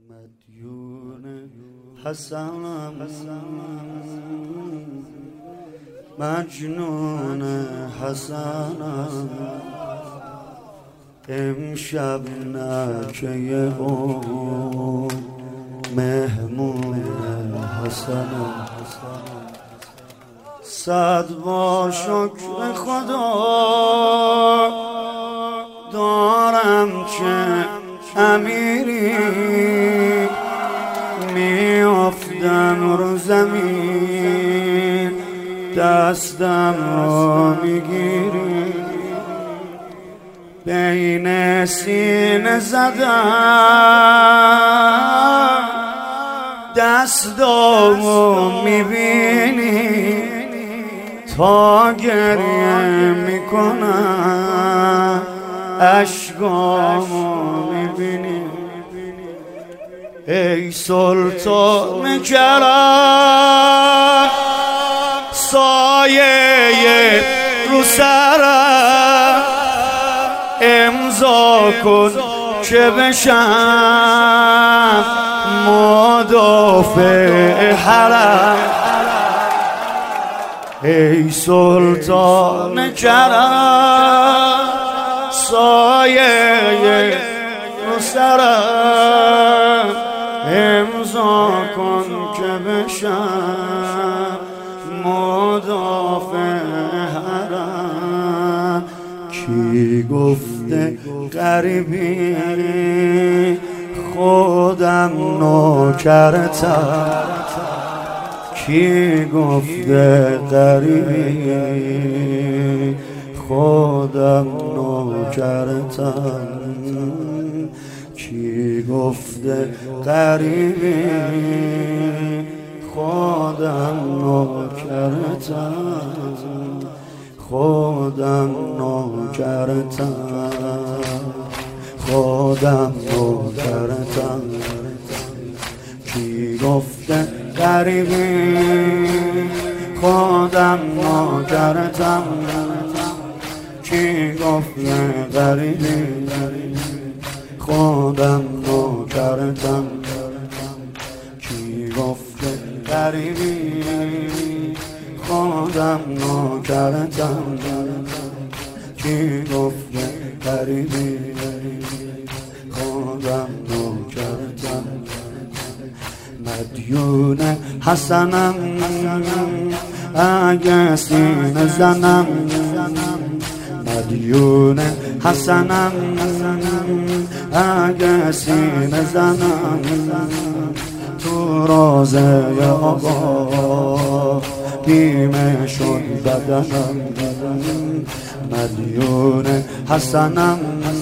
مدیون حسنم مجنون حسنم امشب نکه او مهمون حسنم صد بار شکر خدا دارم که امیری میافتم رو زمین دستم را میگیری بین سینه زدم دستامو میبینی تا گریه میکنم اشکامو میبینی ای سلطان کرم سایه رو سرم امضا کن که بشم مدافع حرم ای سلطان کرم سایه رو سرم امضا کن که بشم مدافع حرم کی گفته غریبی خودم نوکرتم کی گفته غریبی خودم نوکرتم کی گفته غریبی خودم نوکرتم خودم نوکرتم خودم نوکرتم کی گفته غریبی خودم نوکرتم کی گفته غریبی خودم نوکرتم کی گفته غریبی خودم نوکرتم کی گفته غریبی خودم نوکرتم مدیون حسنم اگه سینه زنم مدیون حسنم اگه سینه زنم تو روزه آقا بیمه شد بدنم مدیون حسنم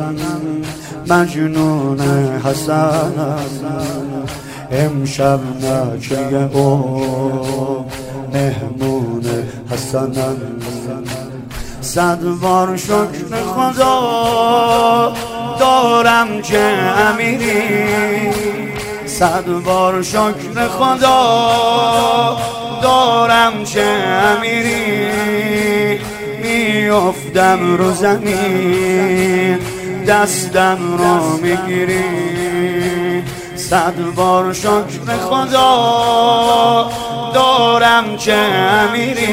مجنون حسنم امشب نکه او مهمون حسنم صد بار شکر خدا دارم که امیری صد بار شکر خدا دارم که امیری میافتم رو زمین دستم رو میگیری صد بار شکر خدا دارم که امیری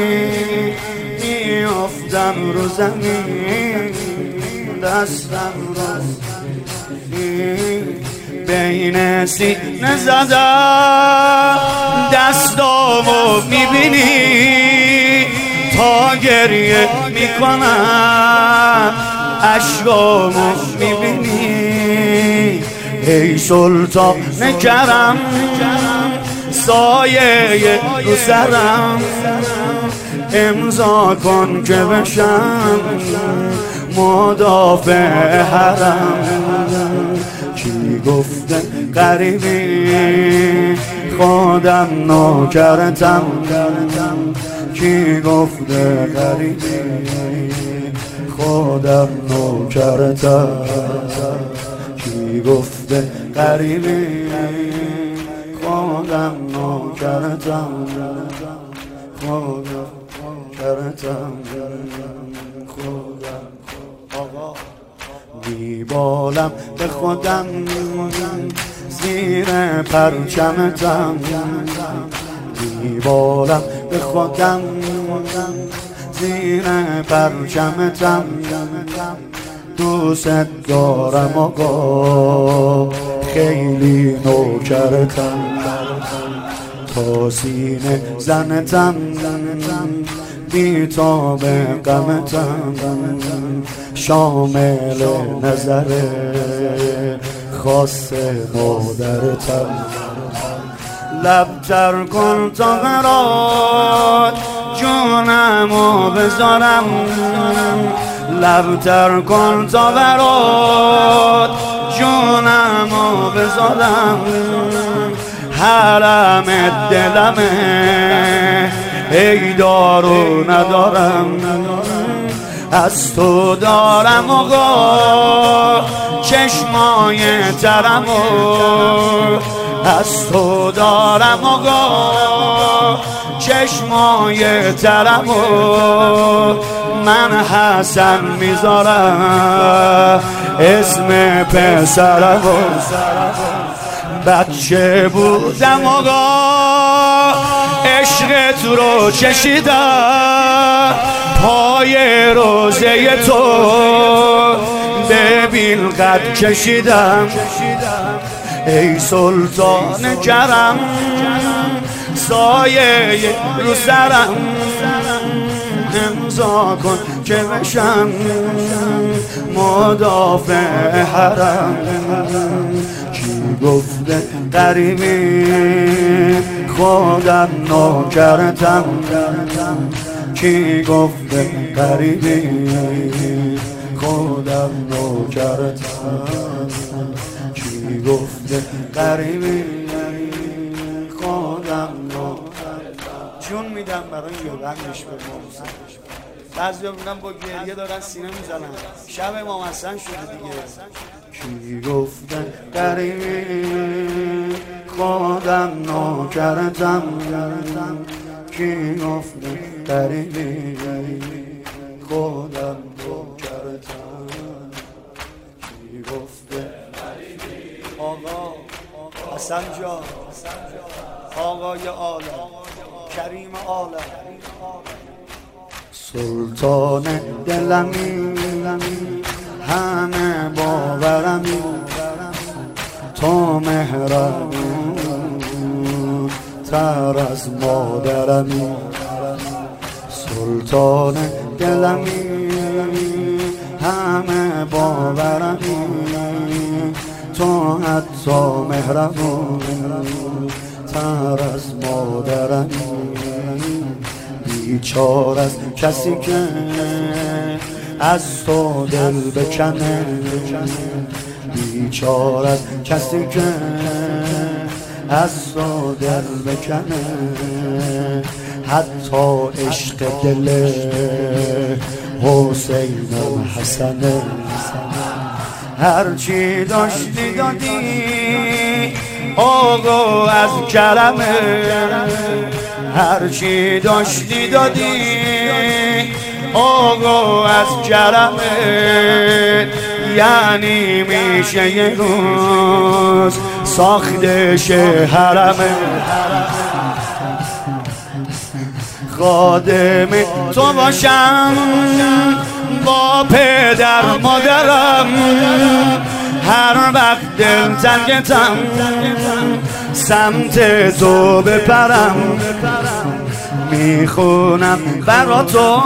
میافتم رو زمین دستم رو بین سینه زدم دستامو میبینی تا گریه میکنم اشکامو میبینی ای سلطان کرم سایه رو سرم امضا کن که بشم مدافع حرم کی گفته غریبی خودم نوکرتم کی گفته غریبی خودم نوکرتم کی گفته غریبی خودم نوکرتم خودم نوکرتم خودم آقا میبالم به خودم زیر پرچمتم، دیوارم به خودم زیر پرچمتم، دوست دارم آقا خیلی نوکرتم، تا سینه زنتم بی تاب غمتم، شامل نظر خاص مادرتم، لب تر کن تا برات جونمو بذارم، لب تر کن تا برات جونمو بذارم، حرم دلمه ای دارو ندارم، از تو دارم آقا چشمای ترمو، از تو دارم آقا چشمای ترمو، من حسن میذارم اسم پسرمو، بچه بودم آقا عشقت رو چشیدم، پای روزه تو ببین قد کشیدم، ای سلطان کرم سایه رو سرم، امضا کن که بشم مدافع حرم، کی گفته غریبی خودم نوکرتم، کی گفته غریبی خودم نوکرتم، کی گفته غریبی خودم نوکرتم. جون میدم برای یادنش به موسیقی، بعضی ها میگن با گریه دارن سینه میزنن، شب امام حسن شده دیگه. کی گفته غریبی خودم نوکرتم، کی گفته غریبی خودم نوکرتم، کی گفته آقا حسن جان آقای عالم کریم عالم، سلطان دلمی همه باورمی، تو مهربون تر از مادرمی، سلطان دلمی همه باورمی، تو حتی مهربون تر از مادرمی، بیچار از کسی که از تو دل بکنه، بیچار از کسی که از تو دل بکنه، حتی عشق دل حسین و حسنه، هرچی داشتی دادی آقا از کرمه، هرچی داشتی دادی آقا از کرمه، یعنی میشه یه روز ساختش حرمه، خادم تو باشم با پدر مادرم، هر وقت دل تنگتم سمت تو بپرم، میخونم برا تو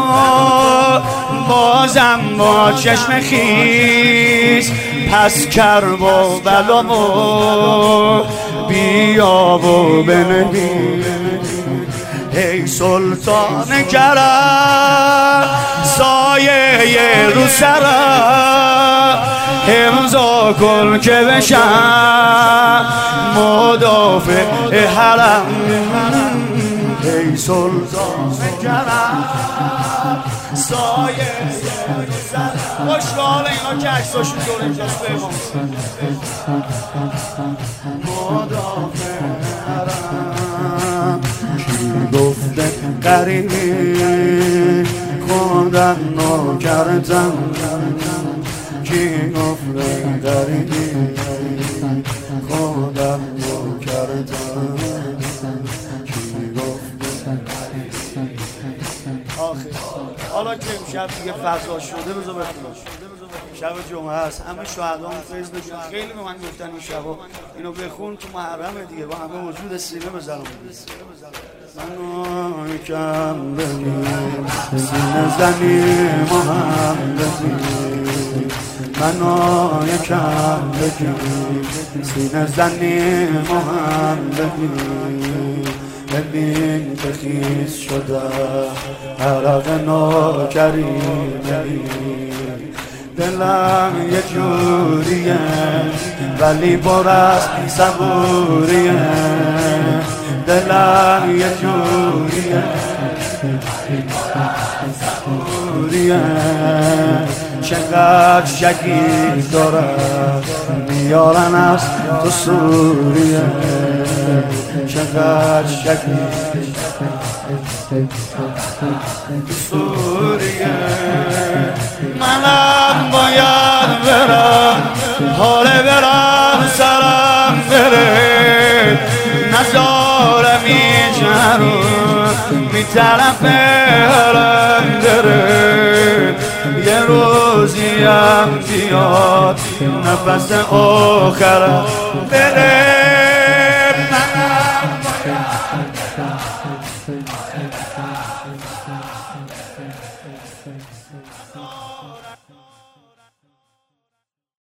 بازم با چشم خیس، پس کرب و بلامو بیا و بنویس، ای سلطان کرم سایه رو سرم، امضا کن که بشم مدافع حرم، ای سلطان کرم سایه رو سرم. خوشحال اینا که عکساشون جور اینجاست بمون، مدافع حرم، کی گفته غریبی خودم نوکرتم، کی گفته غریبی خودم رو کردم کی گفت آخه حالا که امشب دیگه فضا شده بذار بخونم شب جمعه است همه شهدان فیض بشون خیلی به من گفتن این شبا اینو بخون تو محرمه دیگه با همه وجود سینه بزنم منو یکم بگیر سینه زنی محمدی منو یکم بگیر سینه زنی محمدی ببین که خیز شده عرق ناکریمه دلم یه جوریه ولی پر از صبوریه دلم یه جوریه چقدر شکیف داره میارن از تو سوریه چقدر شکیف سوریه منم باید برم حاله برم سرم بره نزارم اینجا رو میطرف هرم بره یه روزیم بیاد نفس آخرم بره